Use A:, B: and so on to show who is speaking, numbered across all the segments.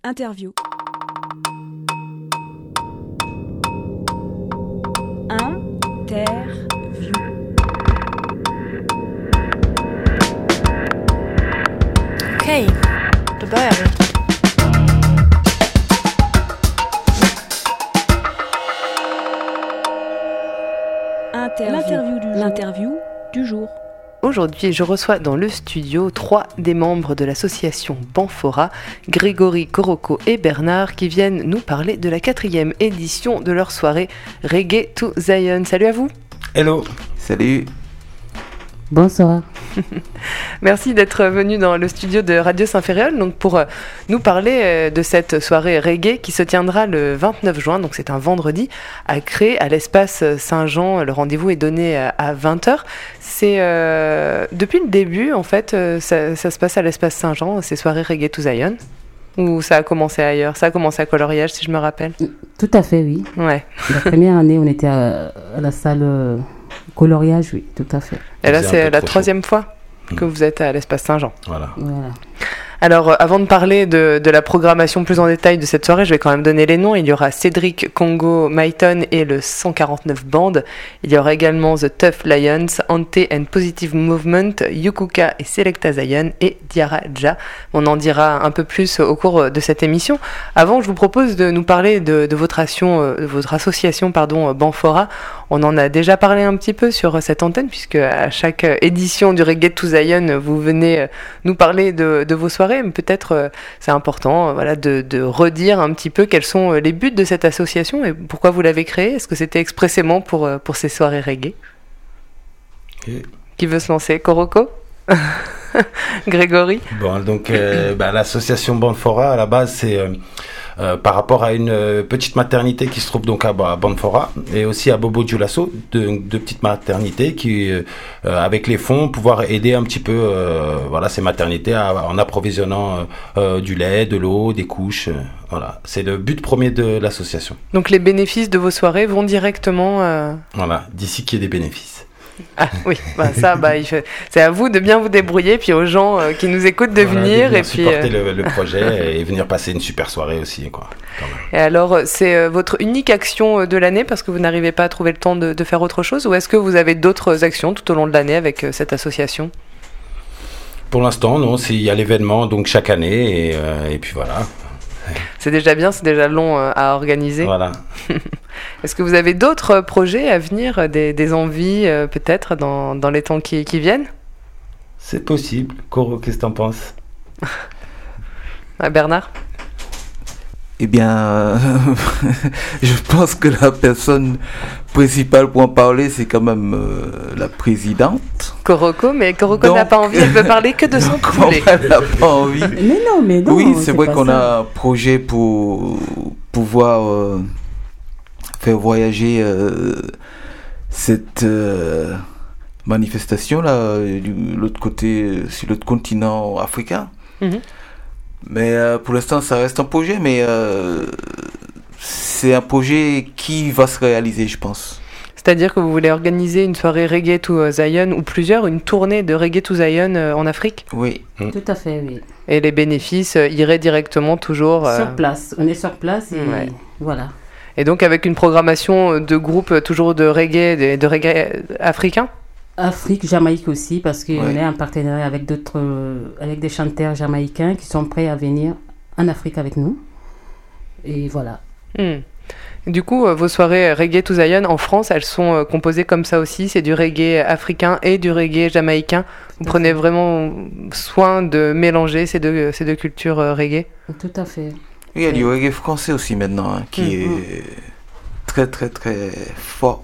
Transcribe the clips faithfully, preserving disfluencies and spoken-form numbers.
A: Interview. Interview.
B: Okej, då börjar vi.
A: Interview. L'interview du jour. L'interview du jour.
C: Aujourd'hui, je reçois dans le studio trois des membres de l'association Banfora, Grégory, Koroko et Bernard, qui viennent nous parler de la quatrième édition de leur soirée Reggae to Zion. Salut à vous.
D: Hello.
E: Salut.
F: Bonsoir.
C: Merci d'être venu dans le studio de Radio Saint-Ferréol donc pour euh, nous parler euh, de cette soirée reggae qui se tiendra le vingt-neuf juin, donc c'est un vendredi, à Cré, à l'espace Saint-Jean. Le rendez-vous est donné à, à vingt heures. C'est euh, depuis le début, en fait, euh, ça, ça se passe à l'espace Saint-Jean, ces soirées Reggae to Zion, ou ça a commencé ailleurs? Ça a commencé à Coloriage, si je me rappelle.
F: Tout à fait, oui.
C: Ouais.
F: La première année, on était à, à la salle euh, Coloriage, oui, tout à fait.
C: Et là,
D: C'est
C: c'est
D: un peu
C: la
D: trop
C: troisième fois que vous êtes à l'espace Saint-Jean.
D: Voilà.
F: Voilà.
C: Alors, euh, avant de parler de, de la programmation plus en détail de cette soirée, je vais quand même donner les noms. Il y aura Cédric, Congo, Myton et le cent quarante-neuf Band. Il y aura également The Tough Lions, Ante and Positive Movement, Yukuka et Selecta Zion et Diara Ja. On en dira un peu plus au cours de cette émission. Avant, je vous propose de nous parler de, de, votre, action, de votre association pardon, Banfora. On en a déjà parlé un petit peu sur cette antenne, puisque à chaque édition du Reggae to Zion, vous venez nous parler de, de vos soirées. Mais peut-être euh, c'est important euh, voilà, de, de redire un petit peu quels sont euh, les buts de cette association et pourquoi vous l'avez créée. Est-ce que c'était expressément pour, euh, pour ces soirées reggae?
D: Et...
C: Qui veut se lancer? Koroko? Grégory?
D: Bon, donc euh, bah, l'association Banfora, à la base, c'est euh, euh, par rapport à une euh, petite maternité qui se trouve donc à, à Banfora et aussi à Bobo Dioulasso, deux, deux petites maternités qui, euh, avec les fonds, pouvoir aider un petit peu euh, voilà, ces maternités à, en approvisionnant euh, euh, du lait, de l'eau, des couches. Euh, voilà, c'est le but premier de l'association.
C: Donc les bénéfices de vos soirées vont directement... Euh...
D: Voilà, d'ici qu'il y ait des bénéfices.
C: Ah oui, bah ça, bah, il fait... c'est à vous de bien vous débrouiller, puis aux gens euh, qui nous écoutent de
D: voilà,
C: venir,
D: de
C: et puis
D: supporter
C: euh...
D: le, le projet et venir passer une super soirée aussi, quoi.
C: Et alors, c'est euh, votre unique action euh, de l'année parce que vous n'arrivez pas à trouver le temps de, de faire autre chose, ou est-ce que vous avez d'autres actions tout au long de l'année avec euh, cette association?
D: Pour l'instant, non. Il y a l'événement donc chaque année, et, euh, et puis voilà.
C: C'est déjà bien, c'est déjà long euh, à organiser.
D: Voilà.
C: Est-ce que vous avez d'autres projets à venir, des, des envies euh, peut-être dans, dans les temps qui, qui viennent?
D: C'est possible. Coro, qu'est-ce que t'en penses?
C: Ah, Bernard?
E: Eh bien, euh, je pense que la personne principale pour en parler, c'est quand même euh, la présidente.
C: Koroko, mais Koroko
E: Donc,
C: n'a pas envie, elle veut parler que de son poulet.
E: Elle n'a pas envie.
F: Mais non, mais non.
E: Oui, c'est, c'est vrai qu'on
F: ça.
E: a un projet pour pouvoir euh, faire voyager euh, cette euh, manifestation-là, de l'autre côté, sur l'autre continent africain. Mm-hmm. Mais euh, pour l'instant, ça reste un projet, mais euh, c'est un projet qui va se réaliser, je pense.
C: C'est-à-dire que vous voulez organiser une soirée Reggae to Zion, ou plusieurs, une tournée de Reggae to Zion euh, en Afrique?
E: Oui.
F: Mmh. Tout à fait, oui.
C: Et les bénéfices euh, iraient directement toujours... Euh...
F: Sur place, on est sur place et ouais. Voilà.
C: Et donc avec une programmation de groupe euh, toujours de reggae, de, de reggae africain?
F: Afrique, Jamaïque aussi, parce qu'on
E: ouais.
F: est en partenariat avec d'autres, euh, avec des chanteurs jamaïcains qui sont prêts à venir en Afrique avec nous. Et voilà.
C: Hmm. Du coup, euh, vos soirées Reggae to Zion en France, elles sont euh, composées comme ça aussi. C'est du reggae africain et du reggae jamaïcain. Vous prenez vraiment soin de mélanger ces deux, ces deux cultures euh, reggae?
F: Tout à fait.
E: Oui, il y a du reggae français aussi maintenant, hein, qui mmh. est très très très fort.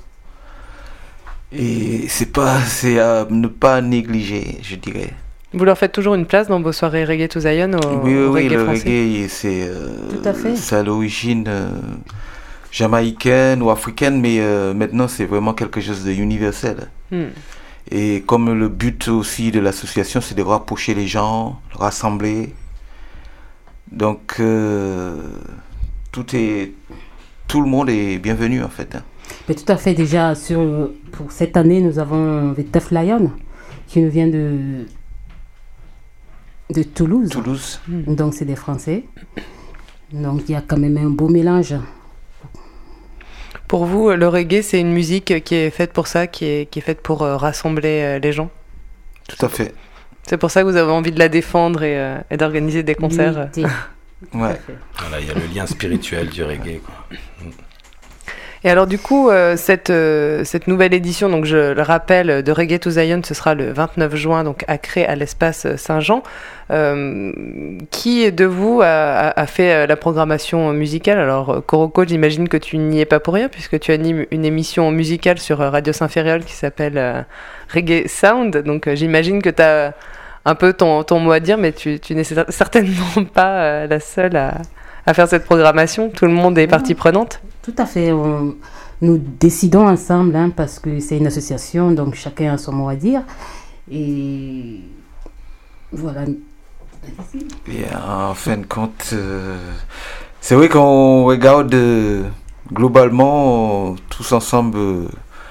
E: Et c'est pas, c'est à ne pas négliger, je dirais.
C: Vous leur faites toujours une place dans vos soirées Reggae to Zion au,
E: oui, oui,
C: au reggae
E: oui, le
C: français?
E: reggae, c'est, euh,
F: Tout à fait.
E: c'est à l'origine euh, jamaïcaine ou africaine, mais euh, maintenant c'est vraiment quelque chose de universel. Hmm. Et comme le but aussi de l'association, c'est de rapprocher les gens, rassembler. Donc euh, tout est, tout le monde est bienvenu en fait. Hein.
F: Mais tout à fait, déjà, sur, pour cette année, nous avons The Tough Lion, qui nous vient de, de Toulouse.
E: Toulouse.
F: Donc, c'est des Français. Donc il y a quand même un beau mélange.
C: Pour vous, le reggae, c'est une musique qui est faite pour ça, qui est, qui est faite pour euh, rassembler euh, les gens?
E: Tout à fait.
C: C'est pour ça que vous avez envie de la défendre et, euh, et d'organiser des concerts.
E: Ouais.
D: Voilà, il y a le lien spirituel du reggae, quoi.
C: Et alors du coup, euh, cette, euh, cette nouvelle édition, donc je le rappelle, de Reggae to Zion, ce sera le vingt-neuf juin, donc à Cré, à l'espace Saint-Jean. Euh, qui de vous a, a, a fait la programmation musicale? Alors Koroko, j'imagine que tu n'y es pas pour rien, puisque tu animes une émission musicale sur Radio Saint-Ferréol qui s'appelle euh, Reggae Sound. Donc euh, j'imagine que tu as un peu ton, ton mot à dire, mais tu, tu n'es certainement pas euh, la seule à, à faire cette programmation. Tout le monde est partie prenante.
F: Tout à fait. On, nous décidons ensemble, hein, parce que c'est une association, donc chacun a son mot à dire. Et voilà.
E: Et en fin de compte, euh, c'est vrai qu'on regarde euh, globalement tous ensemble euh,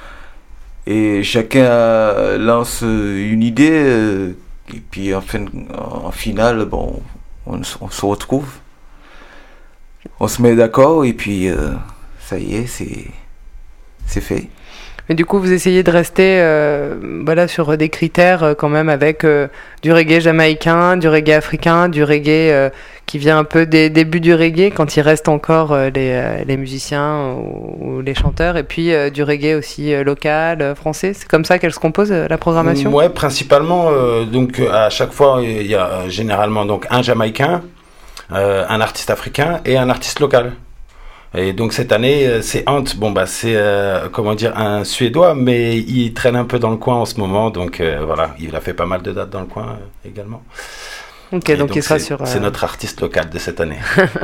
E: et chacun euh, lance une idée euh, et puis en, fin, en finale, bon, on, on se retrouve, on se met d'accord et puis euh, ça y est, c'est, c'est fait.
C: Mais du coup, vous essayez de rester euh, voilà, sur des critères euh, quand même avec euh, du reggae jamaïcain, du reggae africain, du reggae euh, qui vient un peu des débuts du reggae quand il reste encore euh, les, euh, les musiciens ou, ou les chanteurs, et puis euh, du reggae aussi euh, local, euh, français. C'est comme ça qu'elle se compose, euh, la programmation?
D: Ouais, principalement. Euh, donc à chaque fois, il y a euh, généralement donc un jamaïcain, euh, un artiste africain et un artiste local. Et donc cette année, c'est Ant. Bon bah c'est euh, comment dire un Suédois, mais il traîne un peu dans le coin en ce moment, donc euh, voilà, il a fait pas mal de dates dans le coin euh, également.
C: Ok, donc, donc il sera
D: c'est,
C: sur. Euh...
D: C'est notre artiste local de cette année.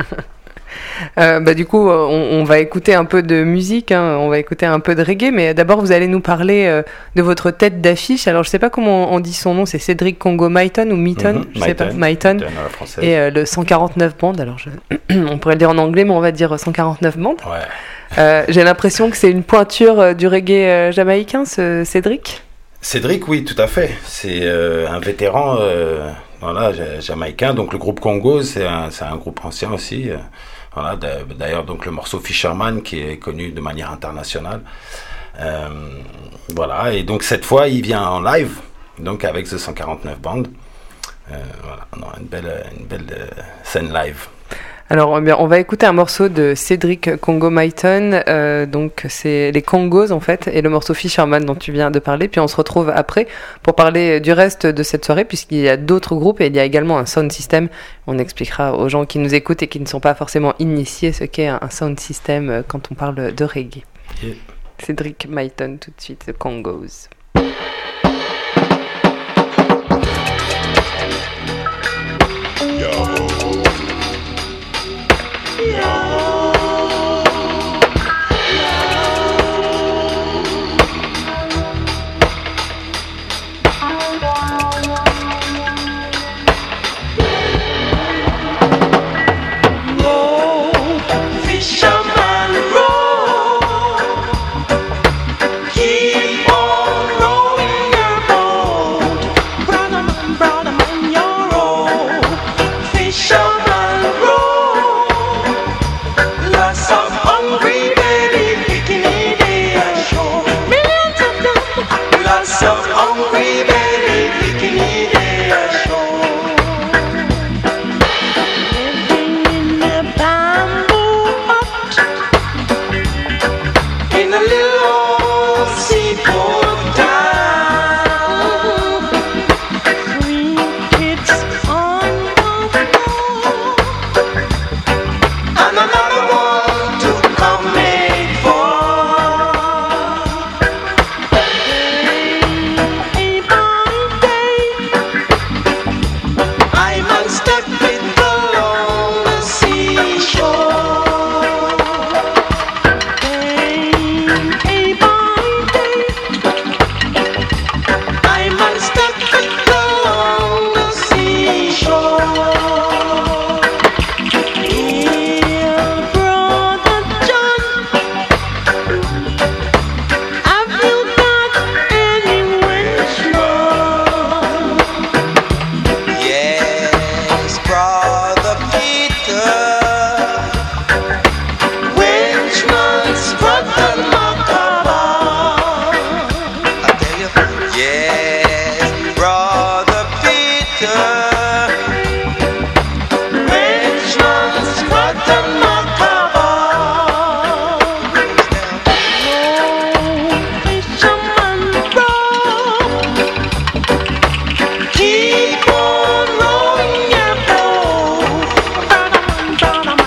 C: euh, bah du coup, on, on va écouter un peu de musique, hein, on va écouter un peu de reggae, mais d'abord vous allez nous parler euh, de votre tête d'affiche. Alors je sais pas comment on dit son nom, c'est Cédric Congo Myton ou Myton,
D: mm-hmm,
C: je sais pas, Myton.
D: Myton
C: et euh, le cent quarante-neuf bandes. Alors je... on pourrait le dire en anglais, mais on va dire cent quarante-neuf bandes.
D: Ouais.
C: euh, j'ai l'impression que c'est une pointure euh, du reggae euh, jamaïcain, ce Cédric.
D: Cédric, oui, tout à fait. C'est euh, un vétéran. Euh... Voilà, jamaïcain. Donc le groupe Congo, c'est un, c'est un groupe ancien aussi. Voilà, d'ailleurs, donc le morceau Fisherman qui est connu de manière internationale. Euh, voilà, et donc cette fois, il vient en live, donc avec The cent quarante-neuf Band. Euh, voilà, on a une belle, une belle euh, scène live.
C: Alors, bien, on va écouter un morceau de Cédric Congo Myton, euh, donc c'est les Congos en fait, et le morceau Fisherman dont tu viens de parler, puis on se retrouve après pour parler du reste de cette soirée, puisqu'il y a d'autres groupes et il y a également un sound system. On expliquera aux gens qui nous écoutent et qui ne sont pas forcément initiés ce qu'est un sound system quand on parle de reggae. Yeah. Cédric Myton tout de suite, The Congos.
G: Fisherman roll, keep on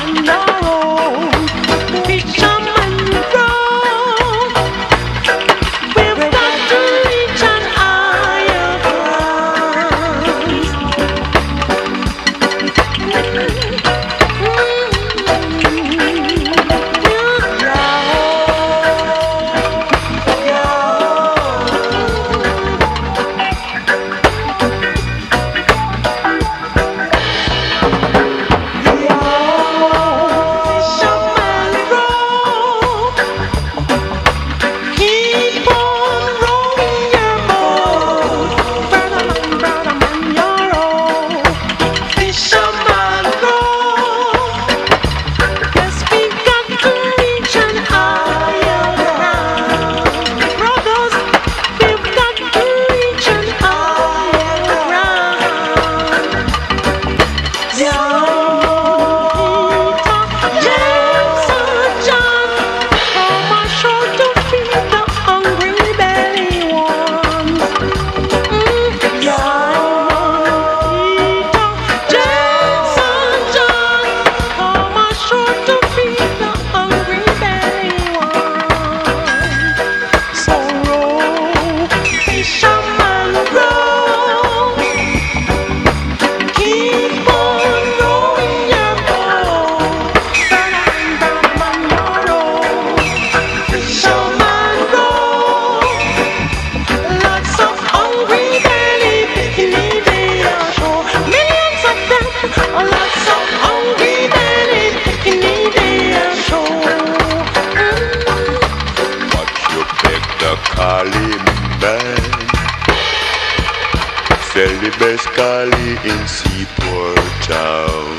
G: Cali in Seaport Town.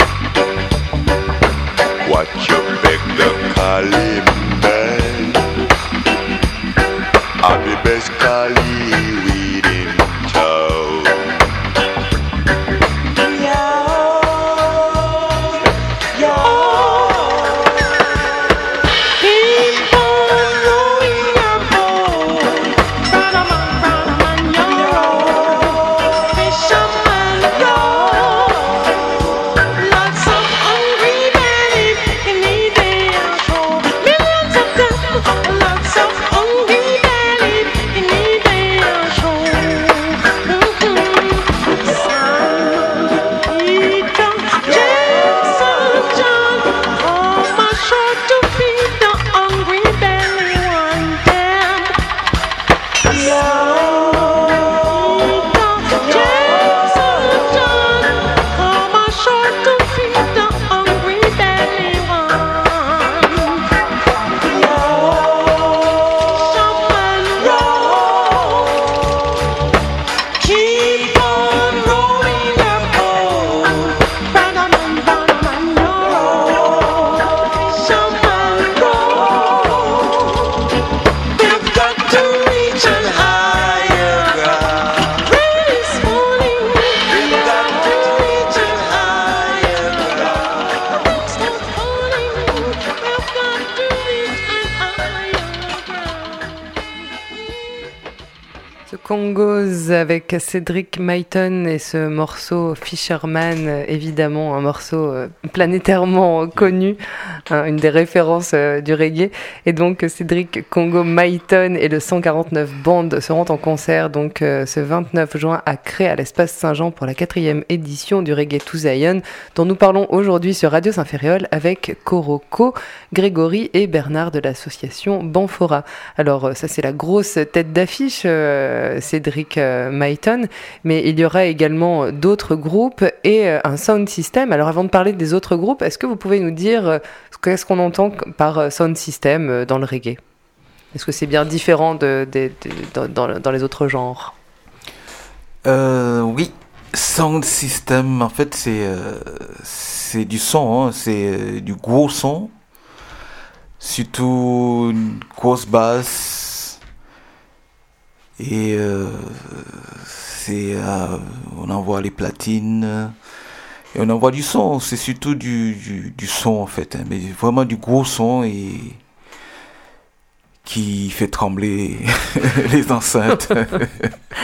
G: What you beg the Cali man? I'll be best Cali weed in town. Yeah, yeah. Keep on rolling your boat, brother man, brother man, you're fisherman, you're lots of hungry belly in the day and show. Millions of them, lots of hungry belly in the day and show. Keep on rolling your boat, brother man, brother man, you're fisherman, row. We've got to reach an higher ground. Rain is falling, we've got to reach an higher ground. Stop falling, we've got to reach an higher ground.
C: The Congos avec Cédric Myton et ce morceau Fisherman, euh, évidemment un morceau euh, planétairement connu, hein, une des références euh, du reggae. Et donc Cédric Congo Myton et le cent quarante-neuf Band seront en concert donc euh, ce vingt-neuf juin à Cré à l'espace Saint-Jean pour la quatrième édition du Reggae to Zion dont nous parlons aujourd'hui sur Radio Saint-Ferréol avec Koroko, Grégory et Bernard de l'association Banfora. Alors euh, ça c'est la grosse tête d'affiche, euh, Cédric euh, Myton, mais il y aura également d'autres groupes et euh, un sound system. Alors avant de parler des autres groupes, est-ce que vous pouvez nous dire euh, qu'est-ce qu'on entend par euh, sound system euh, dans le reggae? Est-ce que c'est bien différent de, de, de, de, dans, dans les autres genres?
E: Euh, oui, sound system, en fait, c'est euh, c'est du son, hein, c'est euh, du gros son, surtout une grosse basse, et euh, c'est euh, on envoie les platines et on envoie du son. C'est surtout du, du, du son en fait, hein, mais vraiment du gros son et qui fait trembler les enceintes.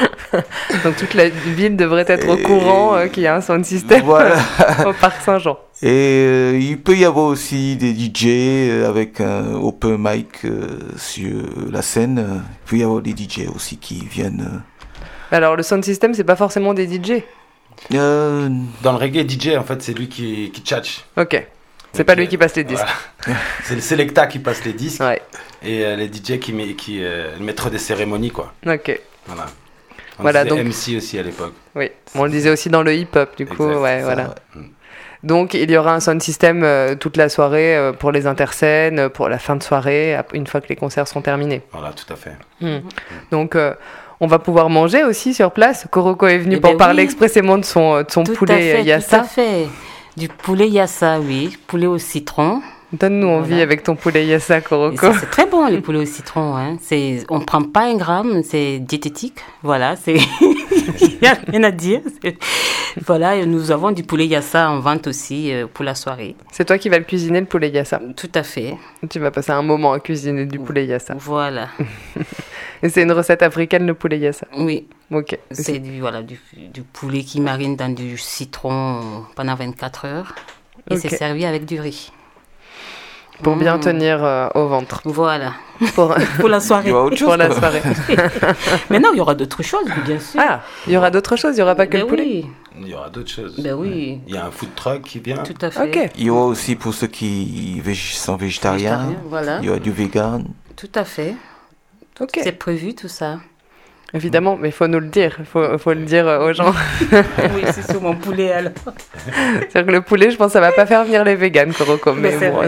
C: Donc toute la ville devrait être au courant euh, qu'il y a un sound system
E: voilà.
C: au parc Saint-Jean.
E: Et euh, il peut y avoir aussi des D J euh, avec un open mic euh, sur la scène. Il peut y avoir des D J aussi qui viennent. euh,
C: Alors le sound system, c'est pas forcément des D J.
E: euh,
D: Dans le reggae, D J, en fait, c'est lui qui, qui tchatche.
C: Ok. C'est
D: Donc,
C: pas lui
D: euh,
C: qui passe les disques.
D: voilà. C'est le Selecta qui passe les disques
C: Ouais.
D: et euh, les D J qui, met, qui euh, le maître des cérémonies, quoi.
C: Ok.
D: Voilà. On
C: Voilà,
D: disait
C: donc-
D: M C aussi à l'époque.
C: Oui. Bon, on le disait aussi dans le hip-hop, du coup.
D: Exact,
C: Ouais,
E: ça,
C: voilà.
E: ouais.
C: Donc il y aura un sound system euh, toute la soirée euh, pour les interscènes, euh, pour la fin de soirée, ap- une fois que les concerts sont terminés.
D: Voilà, tout à fait.
C: Hmm. Donc euh, on va pouvoir manger aussi sur place. Koroko est venu
F: Eh
C: pour
F: ben
C: parler
F: oui.
C: expressément de son, de son
F: Tout à
C: poulet
F: fait,
C: euh,
F: tout
C: yassa.
F: à fait. Du poulet yassa, oui. Poulet au citron.
C: Donne-nous envie
F: Voilà.
C: avec ton poulet yassa,
F: Et
C: Koroko.
F: ça, c'est très bon, les poulets au citron. Hein. C'est, on ne prend pas un gramme, c'est diététique. Voilà, c'est... il n'y a rien à dire. C'est- Voilà, et nous avons du poulet yassa en vente aussi euh, pour la soirée.
C: C'est toi qui vas le cuisiner, le poulet yassa.
F: Tout à fait.
C: Tu vas passer un moment à cuisiner du poulet yassa.
F: Voilà.
C: Et c'est une recette africaine, le poulet yassa.
F: Oui,
C: Ok.
F: c'est du, voilà, du, du poulet qui marine dans du citron pendant vingt-quatre heures. Et
C: Ok.
F: c'est servi avec du riz.
C: Pour bien
F: Mm.
C: tenir euh, au ventre.
F: Voilà,
C: Pour,
F: pour la
E: Il
F: soirée.
E: y aura autre chose.
C: pour la
E: quoi.
C: soirée.
F: Mais non, il y aura d'autres choses, bien sûr.
C: Ah, il y aura d'autres choses, il n'y aura pas que
F: ben
C: le poulet.
F: oui,
D: Il y aura d'autres choses.
F: ben oui,
D: Il y a un food truck qui vient.
F: tout à fait.
C: Ok.
E: Il y aura aussi pour ceux qui vég- sont végétariens.
F: Végétarien, voilà,
E: Il y aura du vegan.
F: tout à fait.
C: Ok.
F: C'est prévu tout ça.
C: Évidemment, mais il faut nous le dire. Il faut, faut le dire euh, aux gens.
F: Oui, c'est sur mon poulet alors.
C: C'est-à-dire que le poulet, je pense que ça va pas faire venir les véganes, Koroko. Mais
F: Mais c'est
C: bon,
F: vrai.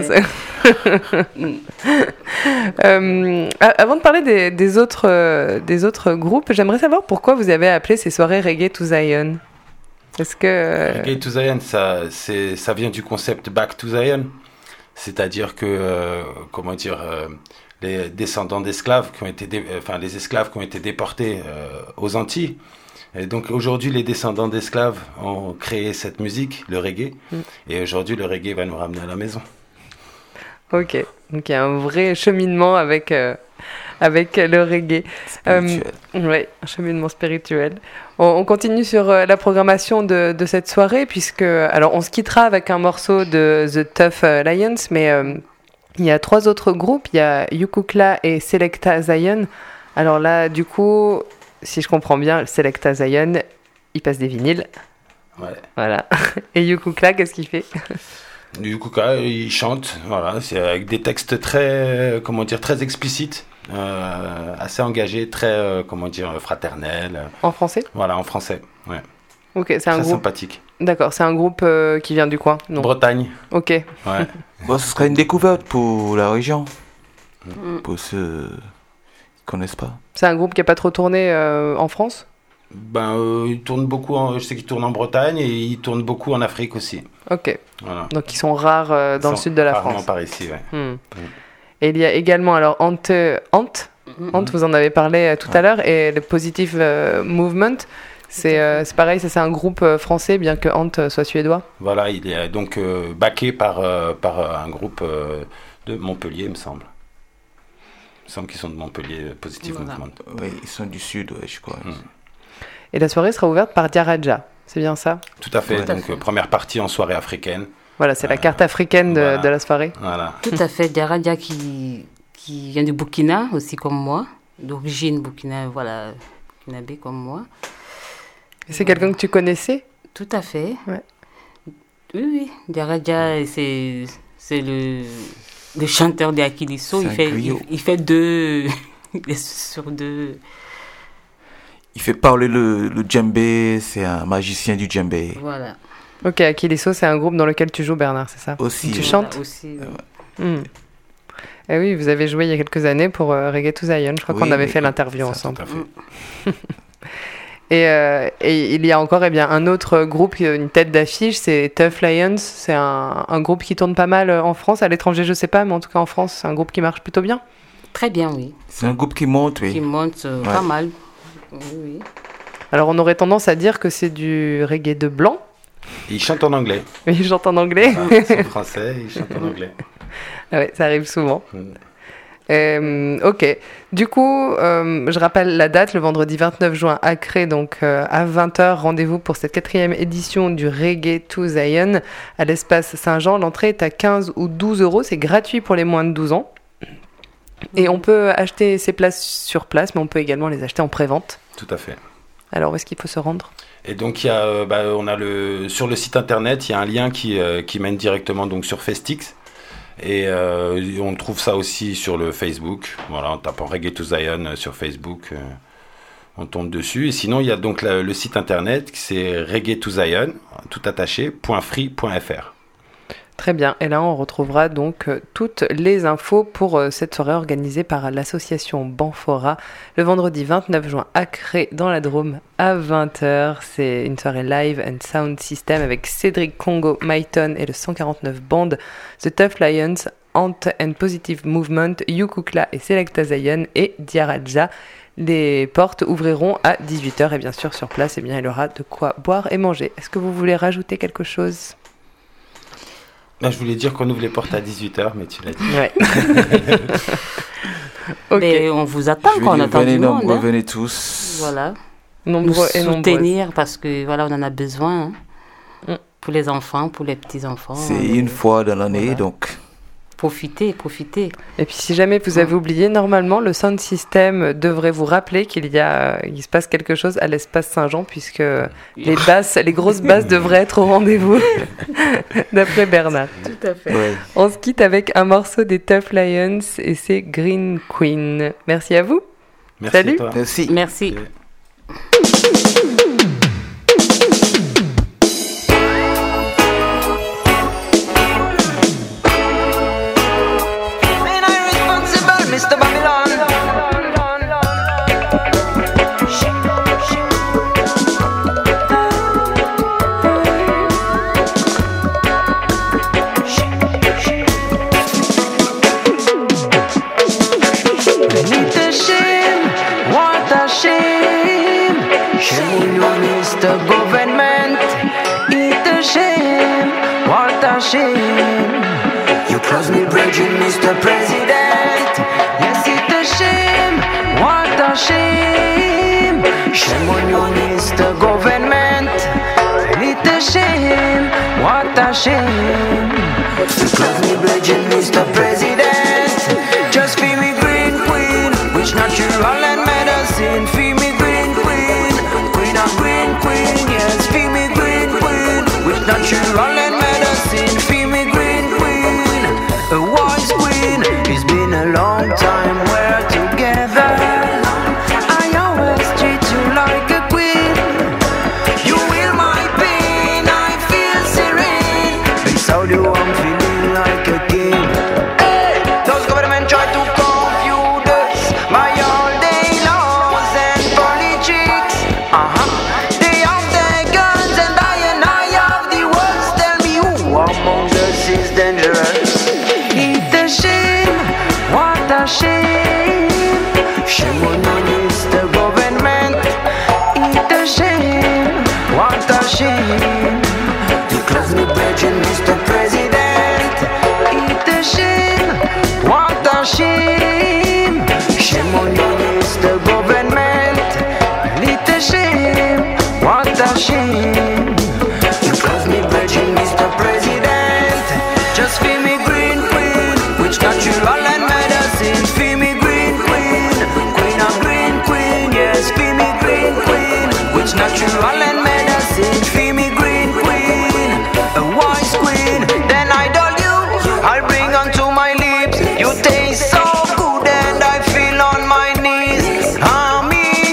C: c'est- Euh, a- avant de parler des, des autres, euh, des autres groupes, j'aimerais savoir pourquoi vous avez appelé ces soirées Reggae to Zion. Est-ce que... euh,
D: Reggae to Zion, ça, c'est, ça vient du concept Back to Zion. C'est-à-dire que, euh, comment dire, euh, les descendants d'esclaves qui ont été, dé- enfin les esclaves qui ont été déportés euh, aux Antilles. Et donc aujourd'hui, les descendants d'esclaves ont créé cette musique, le reggae.
C: Mm.
D: Et aujourd'hui, le reggae va nous ramener à la maison.
C: Ok, donc il y a un vrai cheminement avec, euh, avec le reggae.
E: Spirituel.
C: Oui, un cheminement spirituel. On, on continue sur euh, la programmation de, de cette soirée, puisque... Alors, on se quittera avec un morceau de The Tough euh, Lions, mais euh, il y a trois autres groupes. Il y a Yukukla et Selecta Zion. Alors là, du coup, si je comprends bien, Selecta Zion, il passe des vinyles.
D: Ouais.
C: Voilà. Et Yukukla, qu'est-ce qu'il fait?
D: Du coup, quoi, ils chantent, voilà, c'est avec des textes très, comment dire, très explicites, euh, assez engagés, très, euh, comment dire, fraternels.
C: En français?
D: Voilà, en français, ouais.
C: Ok, c'est un
D: Très
C: groupe...
D: sympathique.
C: D'accord, c'est un groupe euh, qui vient du coin? Non.
D: Bretagne,
C: Ok.
D: ouais.
E: Bon, ce serait une découverte pour la région.
F: Mm.
E: Pour ceux qui connaissent pas.
C: C'est un groupe qui n'a pas trop tourné euh, en France?
D: Ben, euh, ils tournent beaucoup, en- je sais qu'ils tournent en Bretagne et ils tournent beaucoup en Afrique aussi.
C: Ok.
D: Voilà.
C: Donc ils sont rares euh, dans
D: Ils
C: le
D: sont
C: sud de la
D: rarement
C: France.
D: par ici, ouais.
C: Hmm. Et il y a également alors Ante, Ante,
F: Mhm.
C: Ante, vous en avez parlé euh, tout à
E: Ouais.
C: l'heure, et le Positive euh, Movement, c'est euh, c'est pareil, ça c'est un groupe euh, français, bien que Ante euh, soit suédois.
D: Voilà, il est donc euh, backé par, euh, par euh, un groupe euh, de Montpellier, il me semble. Il me semble qu'ils sont de Montpellier, euh, Positive
F: Voilà.
D: Movement.
E: Oui, ils sont du sud, ouais, je crois.
D: Mm.
C: Et la soirée sera ouverte par Diaraja, c'est bien ça?
D: Tout à fait,
F: Tout à
D: donc
F: fait.
D: euh, première partie en soirée africaine.
C: Voilà, c'est la
D: Euh,
C: carte africaine de,
D: voilà.
C: de la soirée.
D: Voilà.
F: Tout à fait. Diaradia qui, qui vient du Burkina, aussi comme moi. D'origine burkina, voilà, burkinabé comme moi.
C: Et c'est quelqu'un que tu connaissais?
F: Tout à fait.
C: Ouais.
F: Oui, oui. Diaradia, c'est, c'est le, le chanteur de Akiliso.
E: C'est
F: Il
E: un
F: fait, il,
E: griot.
F: il fait deux... il est sur deux...
E: Il fait parler le, le djembé, c'est un magicien du djembé.
F: Voilà.
C: Ok, Akiliso, c'est un groupe dans lequel tu joues, Bernard, c'est ça?
E: Aussi,
C: Tu
E: euh,
C: chantes?
F: Voilà, aussi, oui.
C: Hmm. Eh oui, vous avez joué il y a quelques années pour euh, Reggae to Zion. Je crois
E: Oui,
C: qu'on avait
E: oui,
C: fait
E: oui,
C: l'interview
D: Ça,
C: ensemble.
D: tout à fait.
C: Et, euh, et il y a encore eh bien, un autre groupe, qui a une tête d'affiche, c'est Tough Lions. C'est un, un groupe qui tourne pas mal euh, en France. À l'étranger, je sais pas, mais en tout cas en France, c'est un groupe qui marche plutôt bien.
F: Très bien, oui.
E: c'est un groupe qui monte, oui.
F: Qui monte euh,
E: Ouais.
F: pas mal. Oui, oui.
C: Alors on aurait tendance à dire que c'est du reggae de blanc,
D: Ils chantent en anglais.
C: mais ils chantent en anglais.
D: Voilà, ils sont français, ils chantent en anglais.
C: Ah ouais, ça arrive souvent.
D: Mm.
C: Euh, ok. Du coup, euh, je rappelle la date, le vendredi vingt-neuf juin à Cré, donc euh, à vingt heures, rendez-vous pour cette quatrième édition du Reggae to Zion à l'espace Saint-Jean. L'entrée est à quinze ou douze euros, c'est gratuit pour les moins de douze ans. Et on peut acheter ses places sur place, mais on peut également les acheter en pré-vente.
D: Tout à fait.
C: Alors, où est-ce qu'il faut se rendre ?
D: Et donc, il y a, euh, bah, on a le, sur le site internet, il y a un lien qui, euh, qui mène directement donc, sur Festix. Et euh, on trouve ça aussi sur le Facebook. Voilà, en tapant Reggae to Zion euh, sur Facebook, euh, on tombe dessus. Et sinon, il y a donc la, le site internet, c'est reggae to zion, tout attaché, .free point f r.
C: Très bien. Et là, on retrouvera donc euh, toutes les infos pour euh, cette soirée organisée par l'association Banfora le vendredi vingt-neuf juin à Cré, dans la Drôme, à vingt heures. C'est une soirée live and sound system avec Cédric Congo, Myton et le cent quarante-neuf Band, The Tough Lions, Ant and Positive Movement, Yukukla et Selecta Zion et Diaraja. Les portes ouvriront à dix-huit heures et bien sûr sur place, eh bien, il y aura de quoi boire et manger. Est-ce que vous voulez rajouter quelque chose ?
D: Là, je voulais dire qu'on ouvre les portes à dix-huit heures, mais tu l'as dit.
C: Ouais. Ok.
F: Mais on vous attend
E: Je veux
F: quand on
E: dire,
F: attend
E: venez
F: du monde.
E: nombreux,
F: hein.
E: venez tous.
F: Voilà. Nous
C: Nombreux et nombreuses.
F: soutenir parce que voilà, on en a besoin. hein.
C: Mm.
F: Pour les enfants, pour les petits-enfants.
E: C'est
F: euh,
E: une fois dans l'année,
F: voilà.
E: donc
F: Profitez, profitez.
C: Et puis si jamais vous avez oublié, normalement le sound system devrait vous rappeler qu'il y a, il se passe quelque chose à l'espace Saint-Jean puisque les basses, les grosses basses devraient être au rendez-vous, d'après Bernard.
F: Tout à fait.
E: ouais.
C: On se quitte avec un morceau des Tough Lions et c'est Green Queen. Merci à vous.
D: Merci
C: Salut.
D: toi.
E: Merci.
F: Merci.
H: Man, I'm responsible, Mister Babylon. Beneath the shame, what a shame. Shame on you, Mister Government. Eat the shame, what a shame. You close me bridging, Mister President. Yes, it's a shame, what a shame. Shame on you, Mister Government. It's a shame, what a shame. You close me bridging, Mister President. Just feel me green queen, which natural and medicine. Feel me green queen, queen of green queen. Yes, feel me green queen, which natural and medicine. Feel me green queen, a wise queen. It's been a long time we're together. I always treat you like a queen. You heal my pain, I feel serene. It's how do I'm feeling like a king. Hey, those government try to confuse us by all day laws and politics. Uh-huh. They have their guns and I and I have the words. Tell me who among us is dangerous. It's a shame, what a shame. Shame on you, Mister Government. It's a shame, what a shame. You close me bridging, Mister President. It's a shame, what a shame. Shame on you, Mister Government. It's a shame, what a shame. You close me bridging, Mister President. Just feel me green queen, which natural and medicine. Feel me green queen, queen of green queen. Yes, feel me green queen, which natural and medicine. Feel me green queen, a wise queen. Then I doll you, I'll bring unto my lips. You taste so good and I feel on my knees. I'm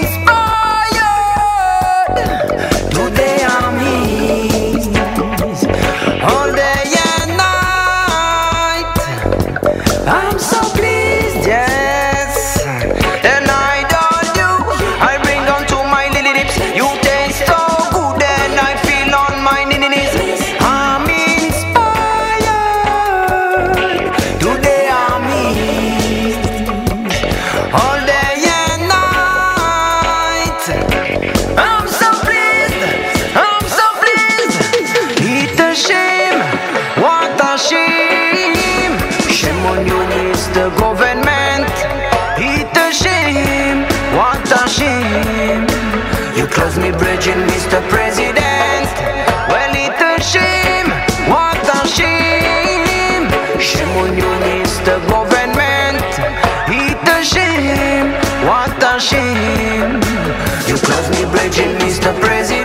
H: inspired. Today I'm his. All day and night. I'm so pleased, yes. And I adore you. I bring unto my lily lips. You taste so good and I feel on my knees. I'm inspired. Today I'm his. All day and night. I'm so pleased. I'm so pleased. It's a shame. What a shame. Shame on you, Mister Government. close me bridge, Mister President. Well, it's a shame, what a shame. Shame on you, Mister Government. It's a shame, what a shame. You close me bridge, Mister President.